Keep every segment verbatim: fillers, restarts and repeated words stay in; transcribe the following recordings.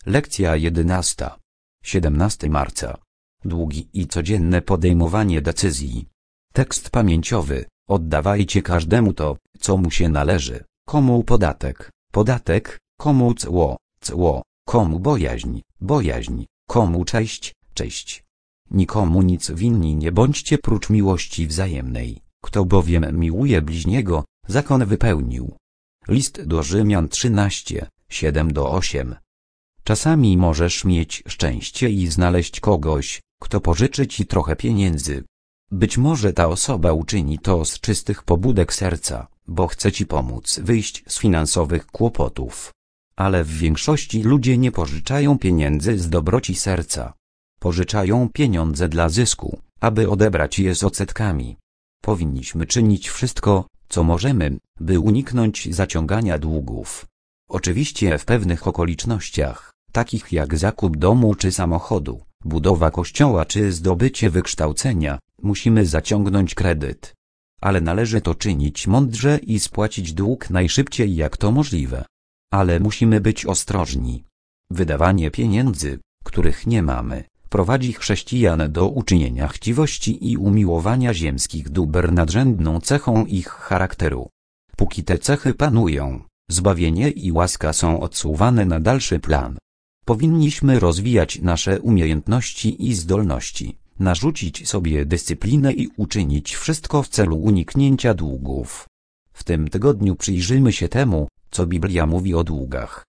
Lekcja jedenasta. siedemnastego marca. Długi i codzienne podejmowanie decyzji. Tekst pamięciowy. Oddawajcie każdemu to, co mu się należy. Komu podatek? Podatek. Komu cło? Cło. Komu bojaźń? Bojaźń. Komu cześć? Cześć. Nikomu nic winni nie bądźcie prócz miłości wzajemnej. Kto bowiem miłuje bliźniego, zakon wypełnił. List do Rzymian trzynaście, siedem do ośmiu. Czasami możesz mieć szczęście i znaleźć kogoś, kto pożyczy ci trochę pieniędzy. Być może ta osoba uczyni to z czystych pobudek serca, bo chce ci pomóc wyjść z finansowych kłopotów. Ale w większości ludzie nie pożyczają pieniędzy z dobroci serca. Pożyczają pieniądze dla zysku, aby odebrać je z odsetkami. Powinniśmy czynić wszystko, co możemy, by uniknąć zaciągania długów. Oczywiście w pewnych okolicznościach, takich jak zakup domu czy samochodu, budowa kościoła czy zdobycie wykształcenia, musimy zaciągnąć kredyt. Ale należy to czynić mądrze i spłacić dług najszybciej jak to możliwe. Ale musimy być ostrożni. Wydawanie pieniędzy, których nie mamy, prowadzi chrześcijan do uczynienia chciwości i umiłowania ziemskich dóbr nadrzędną cechą ich charakteru. Póki te cechy panują, zbawienie i łaska są odsuwane na dalszy plan. Powinniśmy rozwijać nasze umiejętności i zdolności, narzucić sobie dyscyplinę i uczynić wszystko w celu uniknięcia długów. W tym tygodniu przyjrzyjmy się temu, co Biblia mówi o długach.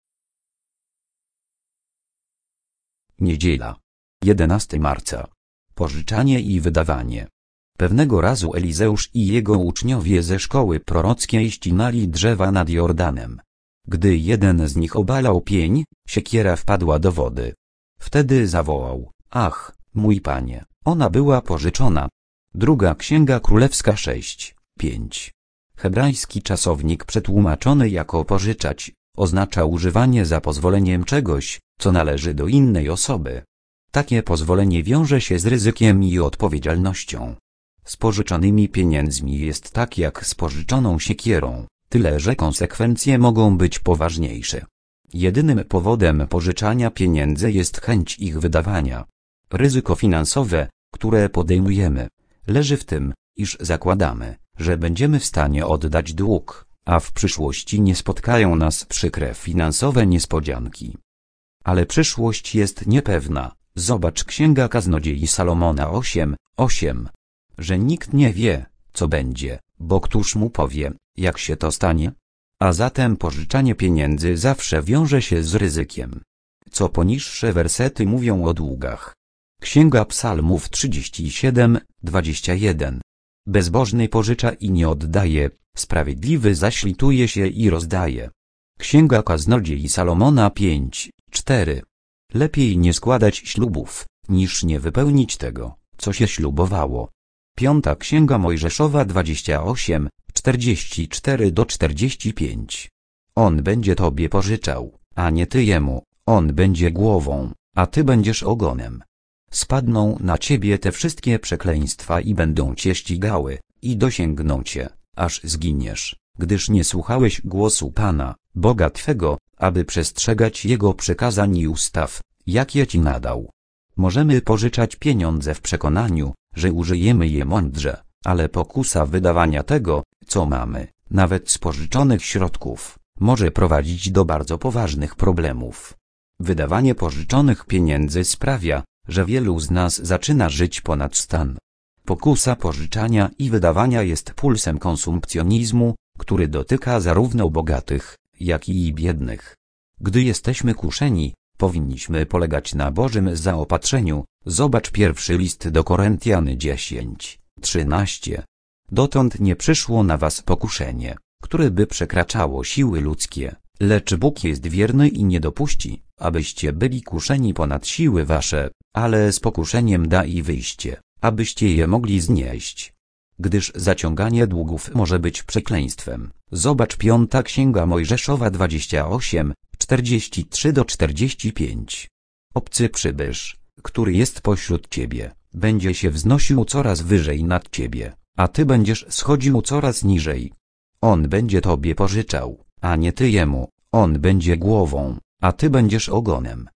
Niedziela. jedenastego marca. Pożyczanie i wydawanie. Pewnego razu Elizeusz i jego uczniowie ze szkoły prorockiej ścinali drzewa nad Jordanem. Gdy jeden z nich obalał pień, siekiera wpadła do wody. Wtedy zawołał: ach, mój panie, ona była pożyczona. Druga Księga Królewska sześć, pięć. Hebrajski czasownik przetłumaczony jako pożyczać, oznacza używanie za pozwoleniem czegoś, co należy do innej osoby. Takie pozwolenie wiąże się z ryzykiem i odpowiedzialnością. Z pożyczonymi pieniędzmi jest tak jak z pożyczoną siekierą, tyle że konsekwencje mogą być poważniejsze. Jedynym powodem pożyczania pieniędzy jest chęć ich wydawania. Ryzyko finansowe, które podejmujemy, leży w tym, iż zakładamy, że będziemy w stanie oddać dług, a w przyszłości nie spotkają nas przykre finansowe niespodzianki. Ale przyszłość jest niepewna. Zobacz Księga Kaznodziei Salomona osiem, osiem. Że nikt nie wie, co będzie, bo któż mu powie, jak się to stanie? A zatem pożyczanie pieniędzy zawsze wiąże się z ryzykiem. Co poniższe wersety mówią o długach. Księga Psalmów trzydzieści siedem, dwadzieścia jeden. Bezbożny pożycza i nie oddaje, sprawiedliwy zaś lituje się i rozdaje. Księga Kaznodziei Salomona pięć, cztery. Lepiej nie składać ślubów, niż nie wypełnić tego, co się ślubowało. Piąta Księga Mojżeszowa dwadzieścia osiem, czterdzieści cztery do czterdziestu pięciu. On będzie tobie pożyczał, a nie ty jemu, on będzie głową, a ty będziesz ogonem. Spadną na ciebie te wszystkie przekleństwa i będą cię ścigały, i dosięgną cię, aż zginiesz, gdyż nie słuchałeś głosu Pana, Boga twego, aby przestrzegać Jego przykazań i ustaw, jakie ci nadał. Możemy pożyczać pieniądze w przekonaniu, że użyjemy je mądrze, ale pokusa wydawania tego, co mamy, nawet z pożyczonych środków, może prowadzić do bardzo poważnych problemów. Wydawanie pożyczonych pieniędzy sprawia, że wielu z nas zaczyna żyć ponad stan. Pokusa pożyczania i wydawania jest pulsem konsumpcjonizmu, który dotyka zarówno bogatych, jak i biednych. Gdy jesteśmy kuszeni, powinniśmy polegać na Bożym zaopatrzeniu. Zobacz pierwszy list do Koryntian dziesięć, trzynaście. Dotąd nie przyszło na was pokuszenie, które by przekraczało siły ludzkie, lecz Bóg jest wierny i nie dopuści, abyście byli kuszeni ponad siły wasze, ale z pokuszeniem da i wyjście, abyście je mogli znieść. Gdyż zaciąganie długów może być przekleństwem. Zobacz piąta Księga Mojżeszowa dwadzieścia osiem, czterdzieści trzy do czterdziestu pięciu. Obcy przybysz, który jest pośród ciebie, będzie się wznosił coraz wyżej nad ciebie, a ty będziesz schodził coraz niżej. On będzie tobie pożyczał, a nie ty jemu, on będzie głową, a ty będziesz ogonem.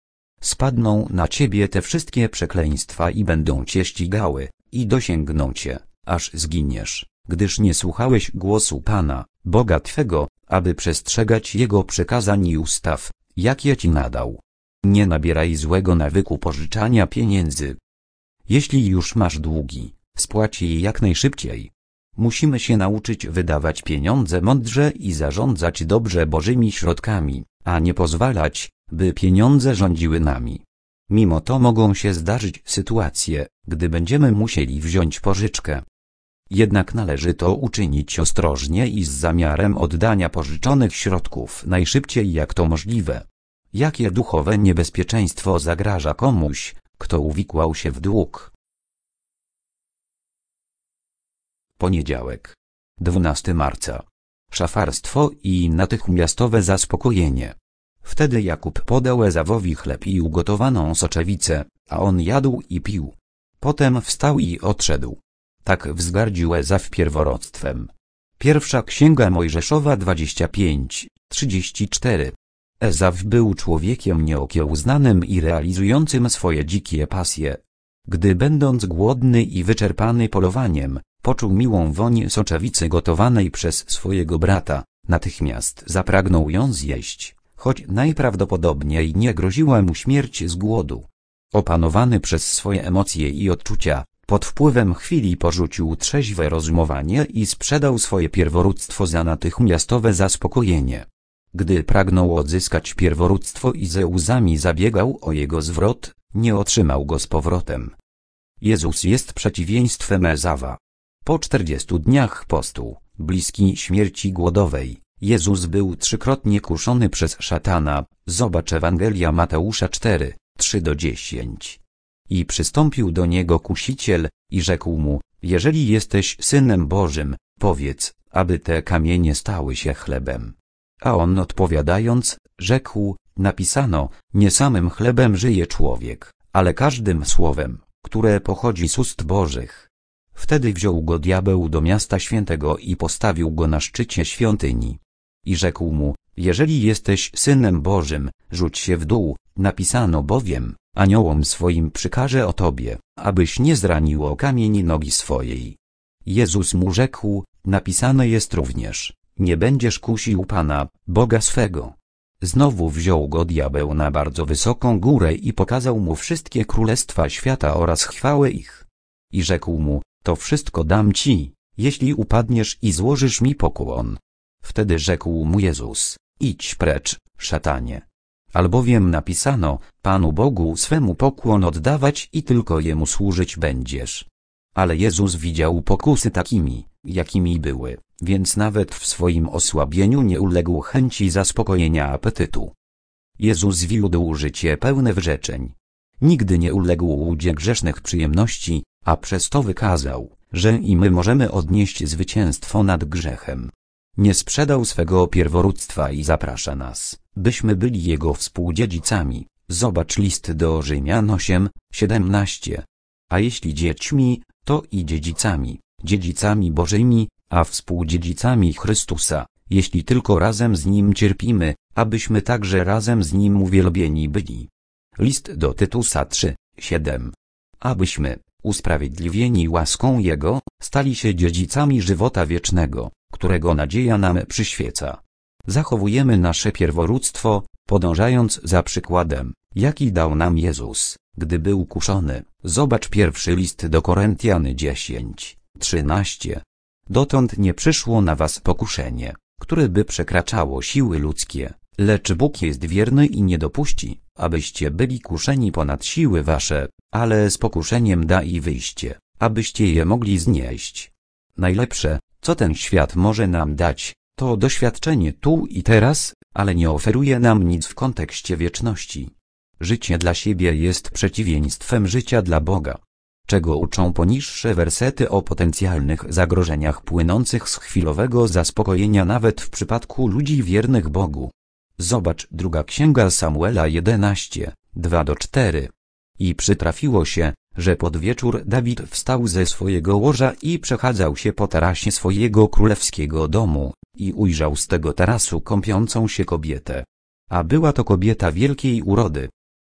spadną na ciebie te wszystkie przekleństwa i będą cię ścigały, i dosięgną cię, aż zginiesz, gdyż nie słuchałeś głosu Pana, Boga twego, aby przestrzegać Jego przykazań i ustaw, jakie ci nadał. Nie nabieraj złego nawyku pożyczania pieniędzy. Jeśli już masz długi, spłać je jak najszybciej. Musimy się nauczyć wydawać pieniądze mądrze i zarządzać dobrze Bożymi środkami, a nie pozwalać, by pieniądze rządziły nami. Mimo to mogą się zdarzyć sytuacje, gdy będziemy musieli wziąć pożyczkę. Jednak należy to uczynić ostrożnie i z zamiarem oddania pożyczonych środków najszybciej jak to możliwe. Jakie duchowe niebezpieczeństwo zagraża komuś, kto uwikłał się w dług? Poniedziałek. dwunastego marca. Szafarstwo i natychmiastowe zaspokojenie. Wtedy Jakub podał Ezawowi chleb i ugotowaną soczewicę, a on jadł i pił. Potem wstał i odszedł. Tak wzgardził Ezaw pierworództwem. Pierwsza Księga Mojżeszowa dwadzieścia pięć, trzydzieści cztery. Ezaw był człowiekiem nieokiełznanym i realizującym swoje dzikie pasje. Gdy będąc głodny i wyczerpany polowaniem, poczuł miłą woń soczewicy gotowanej przez swojego brata, natychmiast zapragnął ją zjeść, choć najprawdopodobniej nie groziła mu śmierć z głodu. Opanowany przez swoje emocje i odczucia, pod wpływem chwili porzucił trzeźwe rozumowanie i sprzedał swoje pierworództwo za natychmiastowe zaspokojenie. Gdy pragnął odzyskać pierworództwo i ze łzami zabiegał o jego zwrot, nie otrzymał go z powrotem. Jezus jest przeciwieństwem Ezawa. Po czterdziestu dniach postu, bliski śmierci głodowej, Jezus był trzykrotnie kuszony przez szatana, zobacz Ewangelia Mateusza cztery, trzy do dziesięciu. I przystąpił do niego kusiciel, i rzekł mu, jeżeli jesteś Synem Bożym, powiedz, aby te kamienie stały się chlebem. A on odpowiadając, rzekł, napisano, nie samym chlebem żyje człowiek, ale każdym słowem, które pochodzi z ust Bożych. Wtedy wziął go diabeł do miasta świętego i postawił go na szczycie świątyni. I rzekł mu, jeżeli jesteś Synem Bożym, rzuć się w dół, napisano bowiem, aniołom swoim przykaże o tobie, abyś nie zranił o kamień nogi swojej. Jezus mu rzekł, napisane jest również, nie będziesz kusił Pana, Boga swego. Znowu wziął go diabeł na bardzo wysoką górę i pokazał mu wszystkie królestwa świata oraz chwałę ich. I rzekł mu, to wszystko dam ci, jeśli upadniesz i złożysz mi pokłon. Wtedy rzekł mu Jezus, idź precz, szatanie. Albowiem napisano, Panu Bogu swemu pokłon oddawać i tylko Jemu służyć będziesz. Ale Jezus widział pokusy takimi, jakimi były, więc nawet w swoim osłabieniu nie uległ chęci zaspokojenia apetytu. Jezus wiódł życie pełne wyrzeczeń. Nigdy nie uległ łudzie grzesznych przyjemności, a przez to wykazał, że i my możemy odnieść zwycięstwo nad grzechem. Nie sprzedał swego pierworództwa i zaprasza nas, byśmy byli Jego współdziedzicami. Zobacz list do Rzymian osiem, siedemnaście. A jeśli dziećmi, to i dziedzicami, dziedzicami Bożymi, a współdziedzicami Chrystusa, jeśli tylko razem z Nim cierpimy, abyśmy także razem z Nim uwielbieni byli. List do Tytusa trzy, siedem. Abyśmy, usprawiedliwieni łaską Jego, stali się dziedzicami żywota wiecznego, którego nadzieja nam przyświeca. Zachowujemy nasze pierworództwo, podążając za przykładem, jaki dał nam Jezus, gdy był kuszony. Zobacz pierwszy list do Koryntian dziesięć, trzynaście. Dotąd nie przyszło na was pokuszenie, które by przekraczało siły ludzkie, lecz Bóg jest wierny i nie dopuści, abyście byli kuszeni ponad siły wasze, ale z pokuszeniem da i wyjście, abyście je mogli znieść. Najlepsze, co ten świat może nam dać, to doświadczenie tu i teraz, ale nie oferuje nam nic w kontekście wieczności. Życie dla siebie jest przeciwieństwem życia dla Boga. Czego uczą poniższe wersety o potencjalnych zagrożeniach płynących z chwilowego zaspokojenia nawet w przypadku ludzi wiernych Bogu. Zobacz druga Księga Samuela jedenaście, dwa do czterech. I przytrafiło się, że pod wieczór Dawid wstał ze swojego łoża i przechadzał się po tarasie swojego królewskiego domu, i ujrzał z tego tarasu kąpiącą się kobietę. A była to kobieta wielkiej urody.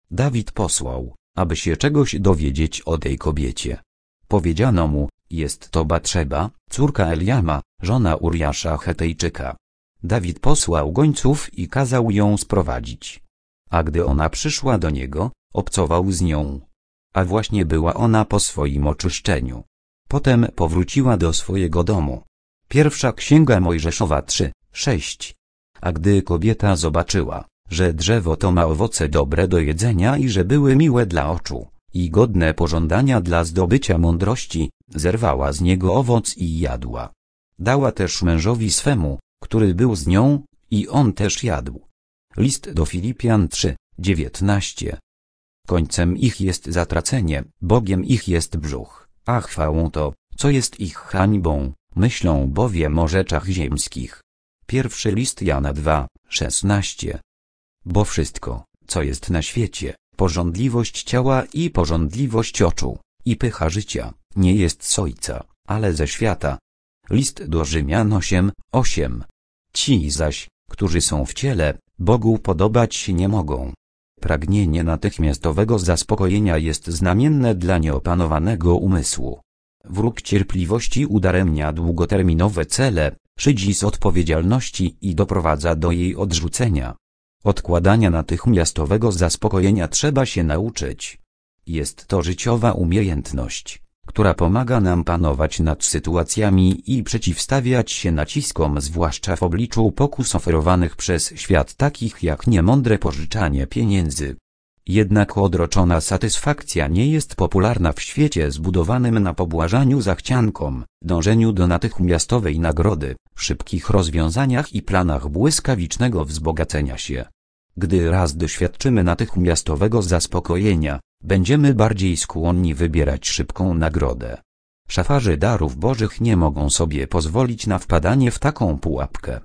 Dawid posłał, aby się czegoś dowiedzieć o tej kobiecie. Powiedziano mu, jest to Batrzeba, córka Eliama, żona Uriasza Chetejczyka. Dawid posłał gońców i kazał ją sprowadzić. A gdy ona przyszła do niego, obcował z nią. A właśnie była ona po swoim oczyszczeniu. Potem powróciła do swojego domu. Pierwsza Księga Mojżeszowa trzy, sześć. A gdy kobieta zobaczyła, że drzewo to ma owoce dobre do jedzenia i że były miłe dla oczu i godne pożądania dla zdobycia mądrości, zerwała z niego owoc i jadła. Dała też mężowi swemu, który był z nią, i on też jadł. List do Filipian trzy, dziewiętnaście. Końcem ich jest zatracenie, Bogiem ich jest brzuch, a chwałą to, co jest ich hańbą, myślą bowiem o rzeczach ziemskich. Pierwszy list Jana dwa, szesnaście. Bo wszystko, co jest na świecie, pożądliwość ciała i pożądliwość oczu, i pycha życia, nie jest z Ojca, ale ze świata. List do Rzymian osiem, osiem. Ci zaś, którzy są w ciele, Bogu podobać się nie mogą. Pragnienie natychmiastowego zaspokojenia jest znamienne dla nieopanowanego umysłu. Wróg cierpliwości udaremnia długoterminowe cele, szydzi z odpowiedzialności i doprowadza do jej odrzucenia. Odkładania natychmiastowego zaspokojenia trzeba się nauczyć. Jest to życiowa umiejętność, która pomaga nam panować nad sytuacjami i przeciwstawiać się naciskom, zwłaszcza w obliczu pokus oferowanych przez świat takich jak niemądre pożyczanie pieniędzy. Jednak odroczona satysfakcja nie jest popularna w świecie zbudowanym na pobłażaniu zachciankom, dążeniu do natychmiastowej nagrody, szybkich rozwiązaniach i planach błyskawicznego wzbogacenia się. Gdy raz doświadczymy natychmiastowego zaspokojenia, będziemy bardziej skłonni wybierać szybką nagrodę. Szafarze darów bożych nie mogą sobie pozwolić na wpadanie w taką pułapkę.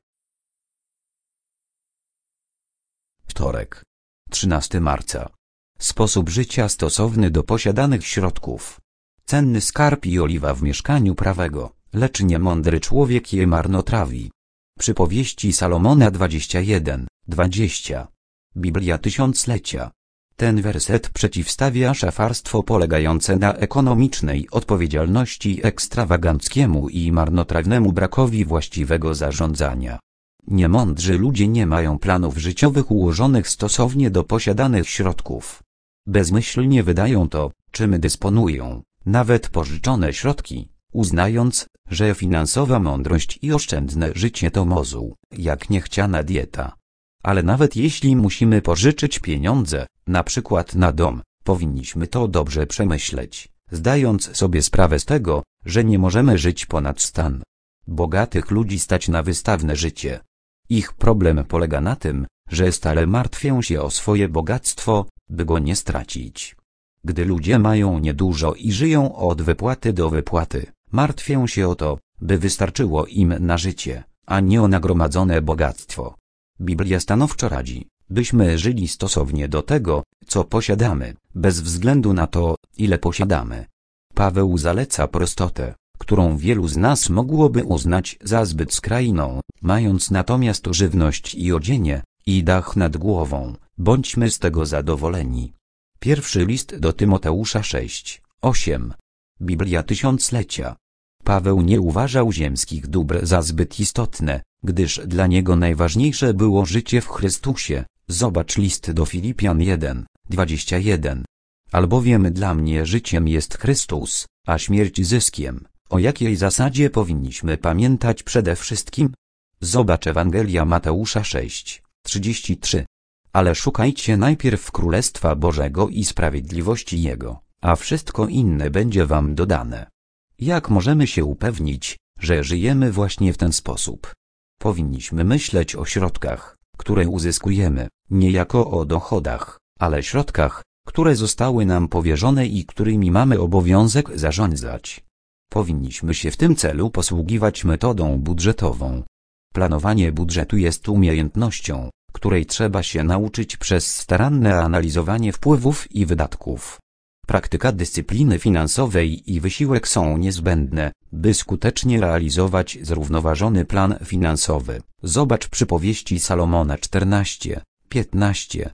Wtorek, trzynastego marca. Sposób życia stosowny do posiadanych środków. Cenny skarb i oliwa w mieszkaniu prawego, lecz niemądry człowiek je marnotrawi. Przypowieści Salomona dwadzieścia jeden, dwadzieścia. Biblia Tysiąclecia. Ten werset przeciwstawia szafarstwo polegające na ekonomicznej odpowiedzialności ekstrawaganckiemu i marnotrawnemu brakowi właściwego zarządzania. Niemądrzy ludzie nie mają planów życiowych ułożonych stosownie do posiadanych środków. Bezmyślnie wydają to, czym dysponują, nawet pożyczone środki, uznając, że finansowa mądrość i oszczędne życie to mozuł, jak niechciana dieta. Ale nawet jeśli musimy pożyczyć pieniądze, na przykład na dom, powinniśmy to dobrze przemyśleć, zdając sobie sprawę z tego, że nie możemy żyć ponad stan. Bogatych ludzi stać na wystawne życie. Ich problem polega na tym, że stale martwią się o swoje bogactwo, by go nie stracić. Gdy ludzie mają niedużo i żyją od wypłaty do wypłaty, martwią się o to, by wystarczyło im na życie, a nie o nagromadzone bogactwo. Biblia stanowczo radzi, byśmy żyli stosownie do tego, co posiadamy, bez względu na to, ile posiadamy. Paweł zaleca prostotę, którą wielu z nas mogłoby uznać za zbyt skrajną, mając natomiast żywność i odzienie, i dach nad głową, bądźmy z tego zadowoleni. Pierwszy list do Tymoteusza sześć, osiem. Biblia Tysiąclecia. Paweł nie uważał ziemskich dóbr za zbyt istotne, gdyż dla niego najważniejsze było życie w Chrystusie. Zobacz list do Filipian jeden, dwadzieścia jeden. Albowiem dla mnie życiem jest Chrystus, a śmierć zyskiem. O jakiej zasadzie powinniśmy pamiętać przede wszystkim? Zobacz Ewangelia Mateusza sześć, trzydzieści trzy. Ale szukajcie najpierw Królestwa Bożego i sprawiedliwości Jego, a wszystko inne będzie wam dodane. Jak możemy się upewnić, że żyjemy właśnie w ten sposób? Powinniśmy myśleć o środkach, które uzyskujemy, nie jako o dochodach, ale środkach, które zostały nam powierzone i którymi mamy obowiązek zarządzać. Powinniśmy się w tym celu posługiwać metodą budżetową. Planowanie budżetu jest umiejętnością, której trzeba się nauczyć przez staranne analizowanie wpływów i wydatków. Praktyka dyscypliny finansowej i wysiłek są niezbędne, by skutecznie realizować zrównoważony plan finansowy. Zobacz Przypowieści Salomona czternaście, piętnaście.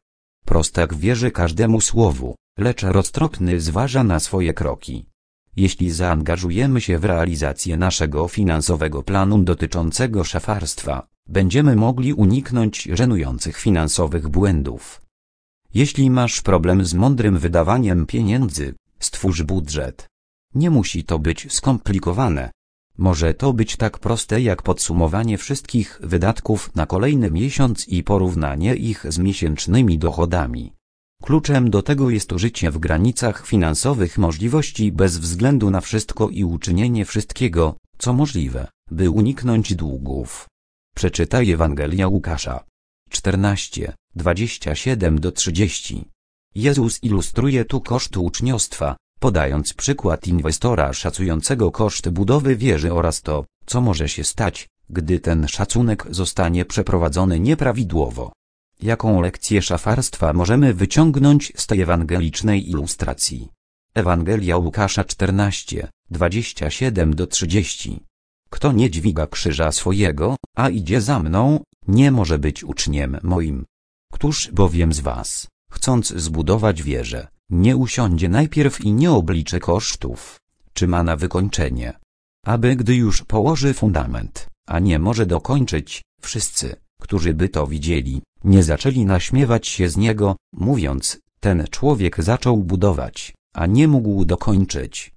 Prostak wierzy każdemu słowu, lecz roztropny zważa na swoje kroki. Jeśli zaangażujemy się w realizację naszego finansowego planu dotyczącego szafarstwa, będziemy mogli uniknąć żenujących finansowych błędów. Jeśli masz problem z mądrym wydawaniem pieniędzy, stwórz budżet. Nie musi to być skomplikowane. Może to być tak proste jak podsumowanie wszystkich wydatków na kolejny miesiąc i porównanie ich z miesięcznymi dochodami. Kluczem do tego jest życie w granicach finansowych możliwości bez względu na wszystko i uczynienie wszystkiego, co możliwe, by uniknąć długów. Przeczytaj Ewangelia Łukasza czternaście, dwadzieścia siedem do trzydziestu. Jezus ilustruje tu koszt uczniostwa, podając przykład inwestora szacującego koszt budowy wieży oraz to, co może się stać, gdy ten szacunek zostanie przeprowadzony nieprawidłowo. Jaką lekcję szafarstwa możemy wyciągnąć z tej ewangelicznej ilustracji? Ewangelia Łukasza czternaście, dwadzieścia siedem do trzydziestu. Kto nie dźwiga krzyża swojego, a idzie za mną, nie może być uczniem moim. Któż bowiem z was, chcąc zbudować wieżę, nie usiądzie najpierw i nie obliczy kosztów, czy ma na wykończenie, aby gdy już położy fundament, a nie może dokończyć, wszyscy, którzy by to widzieli, nie zaczęli naśmiewać się z niego, mówiąc, ten człowiek zaczął budować, a nie mógł dokończyć.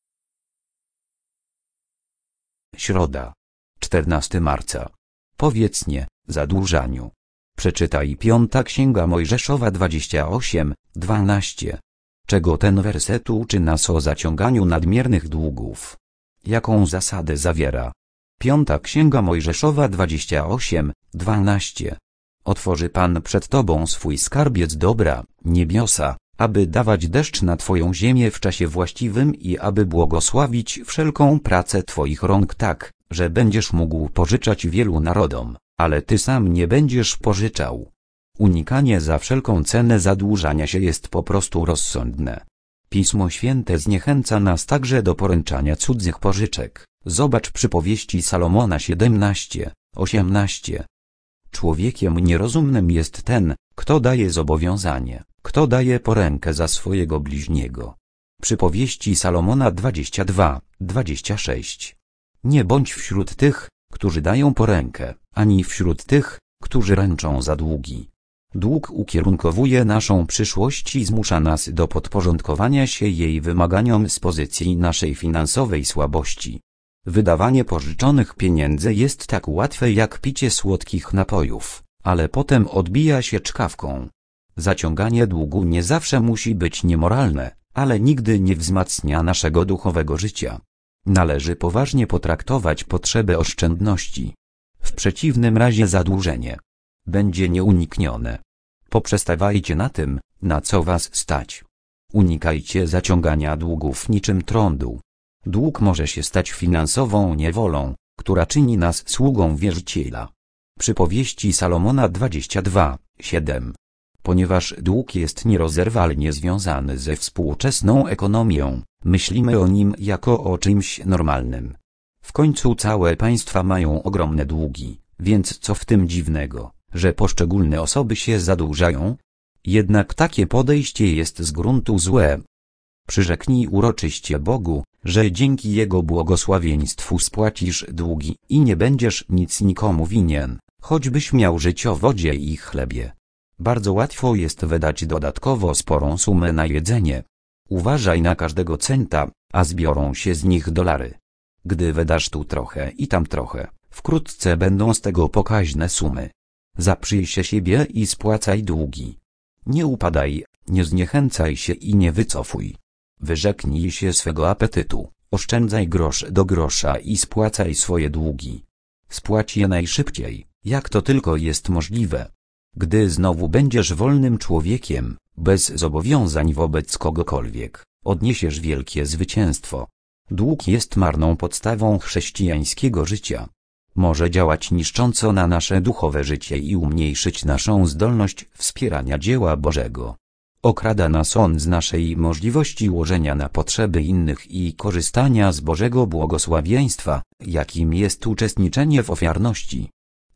Środa, czternastego marca. Powiedz nie zadłużaniu. Przeczytaj Piąta Księga Mojżeszowa dwadzieścia osiem, dwanaście. Czego ten werset uczy nas o zaciąganiu nadmiernych długów? Jaką zasadę zawiera? Piąta Księga Mojżeszowa dwadzieścia osiem, dwanaście. Otworzy Pan przed tobą swój skarbiec dobra, niebiosa, aby dawać deszcz na twoją ziemię w czasie właściwym i aby błogosławić wszelką pracę twoich rąk tak, że będziesz mógł pożyczać wielu narodom, ale ty sam nie będziesz pożyczał. Unikanie za wszelką cenę zadłużania się jest po prostu rozsądne. Pismo Święte zniechęca nas także do poręczania cudzych pożyczek. Zobacz Przypowieści Salomona siedemnaście, osiemnaście. Człowiekiem nierozumnym jest ten, kto daje zobowiązanie, kto daje porękę za swojego bliźniego. Przypowieści Salomona dwadzieścia dwa, dwadzieścia sześć. Nie bądź wśród tych, którzy dają porękę, ani wśród tych, którzy ręczą za długi. Dług ukierunkowuje naszą przyszłość i zmusza nas do podporządkowania się jej wymaganiom z pozycji naszej finansowej słabości. Wydawanie pożyczonych pieniędzy jest tak łatwe jak picie słodkich napojów, ale potem odbija się czkawką. Zaciąganie długu nie zawsze musi być niemoralne, ale nigdy nie wzmacnia naszego duchowego życia. Należy poważnie potraktować potrzebę oszczędności. W przeciwnym razie zadłużenie będzie nieuniknione. Poprzestawajcie na tym, na co was stać. Unikajcie zaciągania długów niczym trądu. Dług może się stać finansową niewolą, która czyni nas sługą wierzyciela. Przypowieści Salomona dwadzieścia dwa, siedem. Ponieważ dług jest nierozerwalnie związany ze współczesną ekonomią, myślimy o nim jako o czymś normalnym. W końcu całe państwa mają ogromne długi, więc co w tym dziwnego, że poszczególne osoby się zadłużają? Jednak takie podejście jest z gruntu złe. Przyrzeknij uroczyście Bogu, że dzięki Jego błogosławieństwu spłacisz długi i nie będziesz nic nikomu winien, choćbyś miał żyć o wodzie i chlebie. Bardzo łatwo jest wydać dodatkowo sporą sumę na jedzenie. Uważaj na każdego centa, a zbiorą się z nich dolary. Gdy wydasz tu trochę i tam trochę, wkrótce będą z tego pokaźne sumy. Zaprzyj się siebie i spłacaj długi. Nie upadaj, nie zniechęcaj się i nie wycofuj. Wyrzeknij się swego apetytu, oszczędzaj grosz do grosza i spłacaj swoje długi. Spłać je najszybciej, jak to tylko jest możliwe. Gdy znowu będziesz wolnym człowiekiem, bez zobowiązań wobec kogokolwiek, odniesiesz wielkie zwycięstwo. Dług jest marną podstawą chrześcijańskiego życia. Może działać niszcząco na nasze duchowe życie i umniejszyć naszą zdolność wspierania dzieła Bożego. Okrada nas on z naszej możliwości łożenia na potrzeby innych i korzystania z Bożego błogosławieństwa, jakim jest uczestniczenie w ofiarności.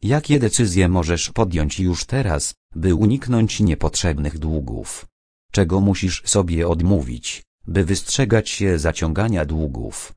Jakie decyzje możesz podjąć już teraz, by uniknąć niepotrzebnych długów? Czego musisz sobie odmówić, by wystrzegać się zaciągania długów?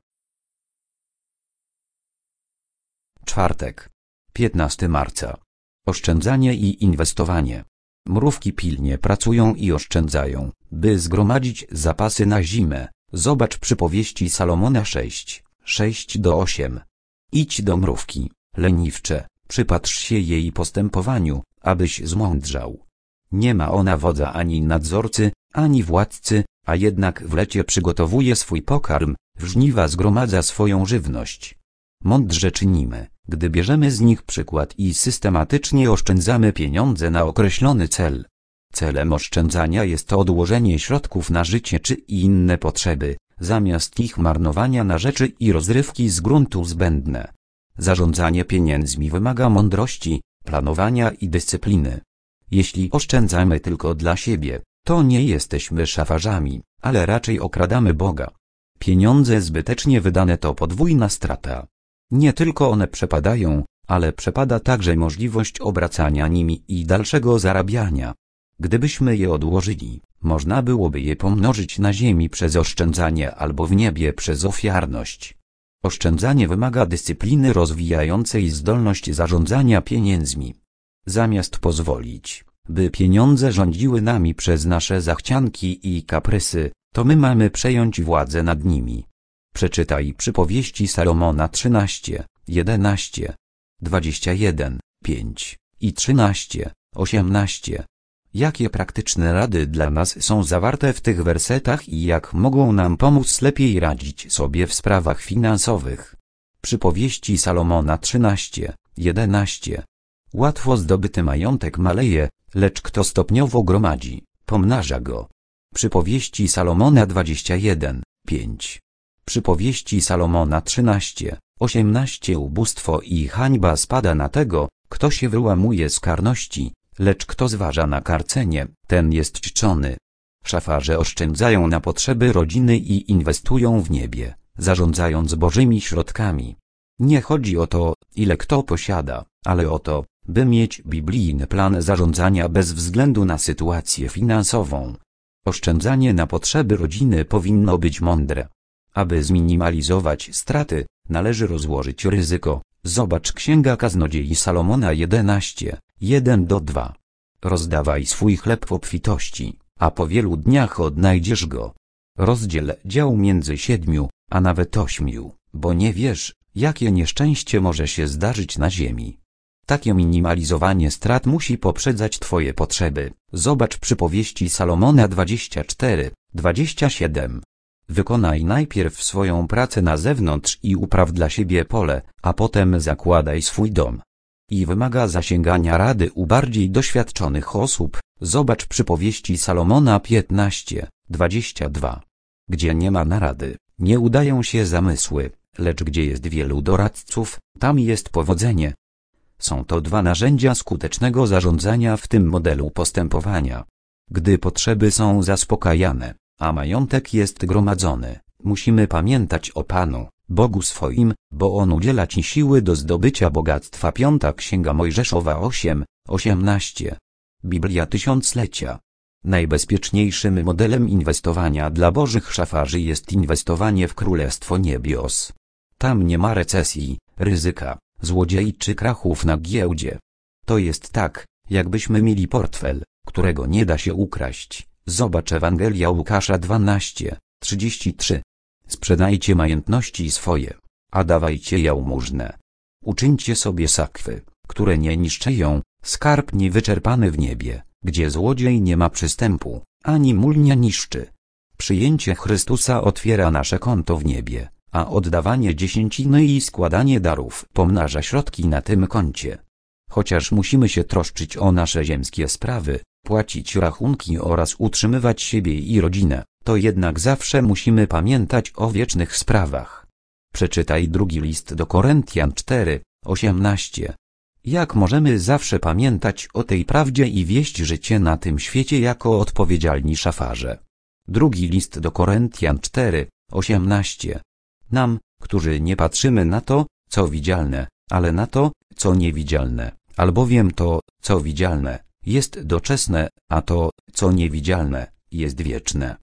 Czwartek, piętnastego marca. Oszczędzanie i inwestowanie. Mrówki pilnie pracują i oszczędzają, by zgromadzić zapasy na zimę. Zobacz przypowieści Salomona sześć, sześć do ośmiu. Idź do mrówki, leniwcze, przypatrz się jej postępowaniu, abyś zmądrzał. Nie ma ona wodza ani nadzorcy, ani władcy, a jednak w lecie przygotowuje swój pokarm, w żniwa zgromadza swoją żywność. Mądrze czynimy, gdy bierzemy z nich przykład i systematycznie oszczędzamy pieniądze na określony cel. Celem oszczędzania jest to odłożenie środków na życie czy inne potrzeby, zamiast ich marnowania na rzeczy i rozrywki z gruntu zbędne. Zarządzanie pieniędzmi wymaga mądrości, planowania i dyscypliny. Jeśli oszczędzamy tylko dla siebie, to nie jesteśmy szafarzami, ale raczej okradamy Boga. Pieniądze zbytecznie wydane to podwójna strata. Nie tylko one przepadają, ale przepada także możliwość obracania nimi i dalszego zarabiania. Gdybyśmy je odłożyli, można byłoby je pomnożyć na ziemi przez oszczędzanie albo w niebie przez ofiarność. Oszczędzanie wymaga dyscypliny rozwijającej zdolność zarządzania pieniędzmi. Zamiast pozwolić, by pieniądze rządziły nami przez nasze zachcianki i kaprysy, to my mamy przejąć władzę nad nimi. Przeczytaj przypowieści Salomona trzynaście, jedenaście, dwadzieścia jeden, pięć i trzynaście, osiemnaście. Jakie praktyczne rady dla nas są zawarte w tych wersetach i jak mogą nam pomóc lepiej radzić sobie w sprawach finansowych? Przypowieści Salomona trzynaście, jedenaście. Łatwo zdobyty majątek maleje, lecz kto stopniowo gromadzi, pomnaża go. Przypowieści Salomona dwadzieścia jeden, pięć. Przypowieści Salomona trzynaście, osiemnaście. Ubóstwo i hańba spada na tego, kto się wyłamuje z karności, lecz kto zważa na karcenie, ten jest czczony. Szafarze oszczędzają na potrzeby rodziny i inwestują w niebie, zarządzając bożymi środkami. Nie chodzi o to, ile kto posiada, ale o to, by mieć biblijny plan zarządzania bez względu na sytuację finansową. Oszczędzanie na potrzeby rodziny powinno być mądre. Aby zminimalizować straty, należy rozłożyć ryzyko. Zobacz Księga Kaznodziei Salomona jedenaście, jeden do dwóch. Rozdawaj swój chleb w obfitości, a po wielu dniach odnajdziesz go. Rozdziel dział między siedmiu, a nawet ośmiu, bo nie wiesz, jakie nieszczęście może się zdarzyć na ziemi. Takie minimalizowanie strat musi poprzedzać twoje potrzeby. Zobacz przypowieści Salomona dwadzieścia cztery, dwadzieścia siedem. Wykonaj najpierw swoją pracę na zewnątrz i upraw dla siebie pole, a potem zakładaj swój dom. I wymaga zasięgania rady u bardziej doświadczonych osób. Zobacz przypowieści Salomona piętnaście, dwadzieścia dwa. Gdzie nie ma narady, nie udają się zamysły, lecz gdzie jest wielu doradców, tam jest powodzenie. Są to dwa narzędzia skutecznego zarządzania w tym modelu postępowania. Gdy potrzeby są zaspokajane, a majątek jest gromadzony, musimy pamiętać o Panu, Bogu swoim, bo On udziela ci siły do zdobycia bogactwa. Piąta Księga Mojżeszowa osiem, osiemnaście. Biblia Tysiąclecia. Najbezpieczniejszym modelem inwestowania dla bożych szafarzy jest inwestowanie w Królestwo Niebios. Tam nie ma recesji, ryzyka, złodziei czy krachów na giełdzie. To jest tak, jakbyśmy mieli portfel, którego nie da się ukraść. Zobacz Ewangelia Łukasza dwanaście, trzydzieści trzy. Sprzedajcie majątności swoje, a dawajcie jałmużnę. Uczyńcie sobie sakwy, które nie niszczeją, skarb niewyczerpany w niebie, gdzie złodziej nie ma przystępu, ani mól nie niszczy. Przyjęcie Chrystusa otwiera nasze konto w niebie, a oddawanie dziesięciny i składanie darów pomnaża środki na tym koncie. Chociaż musimy się troszczyć o nasze ziemskie sprawy, płacić rachunki oraz utrzymywać siebie i rodzinę, to jednak zawsze musimy pamiętać o wiecznych sprawach. Przeczytaj drugi list do Koryntian cztery, osiemnaście. Jak możemy zawsze pamiętać o tej prawdzie i wieść życie na tym świecie jako odpowiedzialni szafarze? Drugi list do Koryntian cztery, osiemnaście. Nam, którzy nie patrzymy na to, co widzialne, ale na to, co niewidzialne, albowiem to, co widzialne, jest doczesne, a to, co niewidzialne, jest wieczne.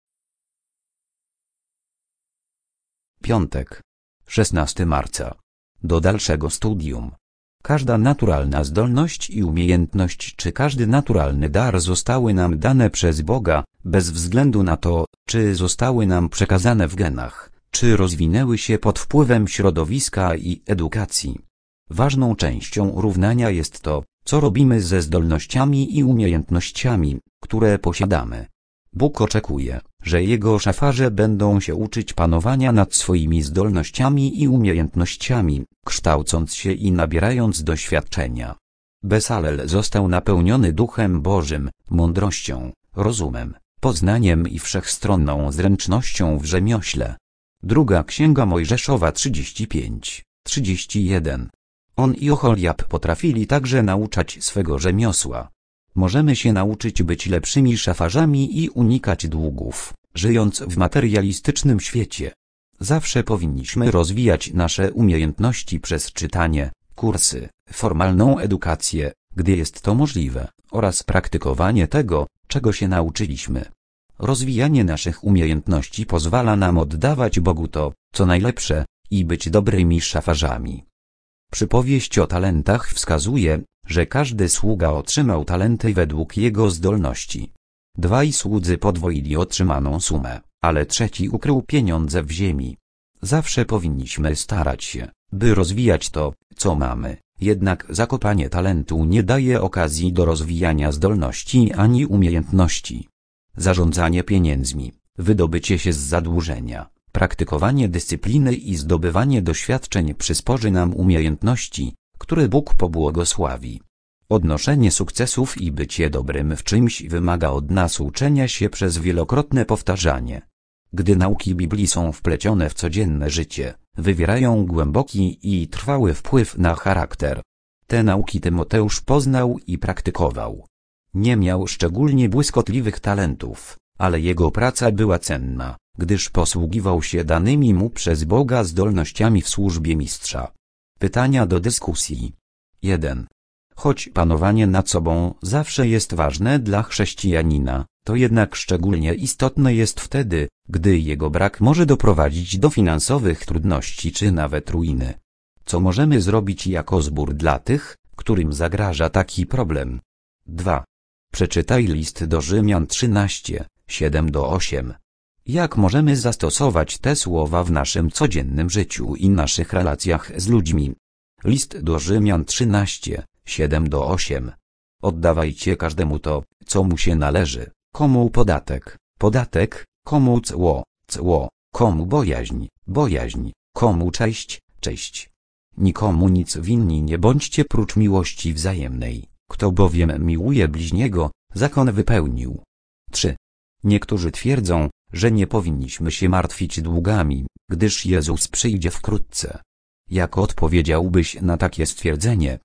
Piątek, szesnastego marca. Do dalszego studium. Każda naturalna zdolność i umiejętność czy każdy naturalny dar zostały nam dane przez Boga, bez względu na to, czy zostały nam przekazane w genach, czy rozwinęły się pod wpływem środowiska i edukacji. Ważną częścią równania jest to, co robimy ze zdolnościami i umiejętnościami, które posiadamy. Bóg oczekuje, że Jego szafarze będą się uczyć panowania nad swoimi zdolnościami i umiejętnościami, kształcąc się i nabierając doświadczenia. Bezalel został napełniony Duchem Bożym, mądrością, rozumem, poznaniem i wszechstronną zręcznością w rzemiośle. Druga Księga Mojżeszowa trzydzieści pięć, trzydzieści jeden. On i Oholiab potrafili także nauczać swego rzemiosła. Możemy się nauczyć być lepszymi szafarzami i unikać długów, żyjąc w materialistycznym świecie. Zawsze powinniśmy rozwijać nasze umiejętności przez czytanie, kursy, formalną edukację, gdy jest to możliwe, oraz praktykowanie tego, czego się nauczyliśmy. Rozwijanie naszych umiejętności pozwala nam oddawać Bogu to, co najlepsze, i być dobrymi szafarzami. Przypowieść o talentach wskazuje, że każdy sługa otrzymał talenty według jego zdolności. Dwaj słudzy podwoili otrzymaną sumę, ale trzeci ukrył pieniądze w ziemi. Zawsze powinniśmy starać się, by rozwijać to, co mamy, jednak zakopanie talentu nie daje okazji do rozwijania zdolności ani umiejętności. Zarządzanie pieniędzmi, wydobycie się z zadłużenia, praktykowanie dyscypliny i zdobywanie doświadczeń przysporzy nam umiejętności, które Bóg pobłogosławi. Odnoszenie sukcesów i bycie dobrym w czymś wymaga od nas uczenia się przez wielokrotne powtarzanie. Gdy nauki Biblii są wplecione w codzienne życie, wywierają głęboki i trwały wpływ na charakter. Te nauki Tymoteusz poznał i praktykował. Nie miał szczególnie błyskotliwych talentów, ale jego praca była cenna, gdyż posługiwał się danymi mu przez Boga zdolnościami w służbie mistrza. Pytania do dyskusji. jeden. Choć panowanie nad sobą zawsze jest ważne dla chrześcijanina, to jednak szczególnie istotne jest wtedy, gdy jego brak może doprowadzić do finansowych trudności czy nawet ruiny. Co możemy zrobić jako zbór dla tych, którym zagraża taki problem? dwa. Przeczytaj list do Rzymian trzynaście, siedem do ośmiu. Jak możemy zastosować te słowa w naszym codziennym życiu i naszych relacjach z ludźmi? List do Rzymian trzynaście, siedem do ośmiu. Oddawajcie każdemu to, co mu się należy, komu podatek, podatek, komu cło, cło, komu bojaźń, bojaźń, komu cześć, cześć. Nikomu nic winni nie bądźcie prócz miłości wzajemnej, kto bowiem miłuje bliźniego, zakon wypełnił. trzy. Niektórzy twierdzą, że nie powinniśmy się martwić długami, gdyż Jezus przyjdzie wkrótce. Jak odpowiedziałbyś na takie stwierdzenie?